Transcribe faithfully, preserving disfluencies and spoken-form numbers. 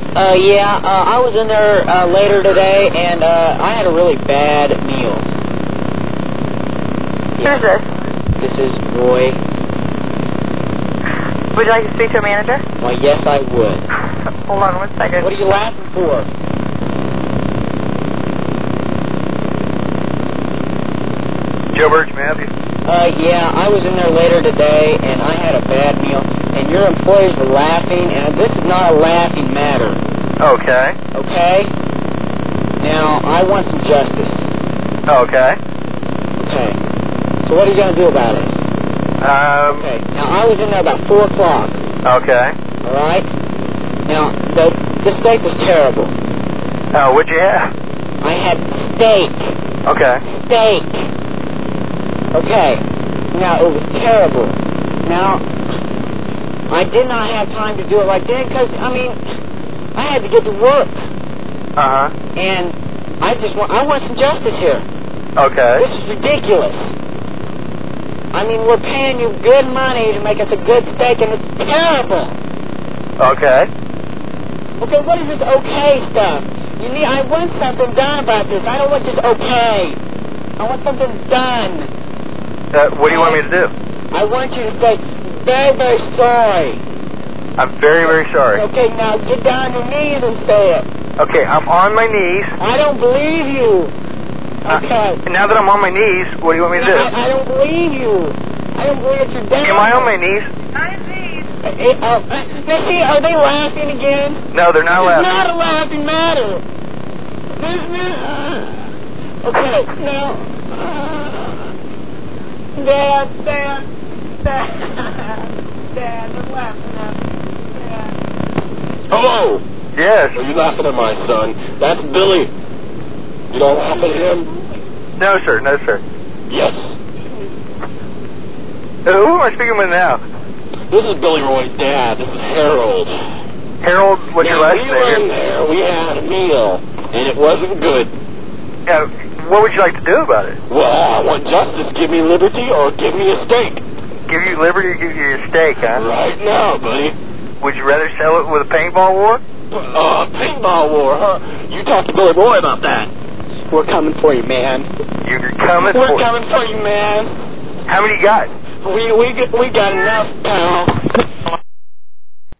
Uh, yeah, uh, I was in there uh, later today, and uh, I had a really bad meal. Who is this? This is Roy. Would you like to speak to a manager? Well, yes, I would. Hold on one second. What are you laughing for? Joe Birch, may I help you? Uh, yeah, I was in there later today, and I had a bad meal, and your employees were laughing, and this is not a laughing matter. Okay. Okay? Now, I want some justice. Okay. Okay. So what are you going to do about it? Um. Okay. Now, I was in there about four o'clock. Okay. All right? Now, the, the steak was terrible. Oh, what'd you have? I had steak. Okay. Steak. Okay. Now, it was terrible. Now, I did not have time to do it like that because, I mean, I had to get to work. Uh-huh. And I just want, I want some justice here. Okay. This is ridiculous. I mean, we're paying you good money to make us a good steak, and it's terrible. Okay. Okay, what is this okay stuff? You need, I want something done about this. I don't want just okay. I want something done. Uh, what do you want me to do? I want you to say, very, very sorry. I'm very, very sorry. Okay, now get down on your knees and say it. Okay, I'm on my knees. I don't believe you. Okay. Uh, now that I'm on my knees, what do you want me to do? I, I don't believe you. I don't believe that you're down. Am I on my knees? Uh, uh, now, see, are they laughing again? No, they're not It's laughing. not a laughing matter. This is, uh, okay, now, uh, Dad, Dad, Dad, Dad, they're laughing at me. Dad. Hello. Yes. Are you laughing at my son? That's Billy. You don't laugh at him? No, sir. No, sir. Yes. Uh, who am I speaking with now? This is Billy Roy's dad. This is Harold. Harold, what's your now, last we name? were in there. We had a meal, and it wasn't good. Yeah, what would you like to do about it? Well, I want justice. Give me liberty or give me a steak. Give you liberty or give you your steak, huh? Right now, buddy. Would you rather sell it with a paintball war? Uh, paintball war, huh? You talk to Billy Roy about that. We're coming for you, man. You're coming We're for coming for you, man. How many you got? We we get, we got enough, pal.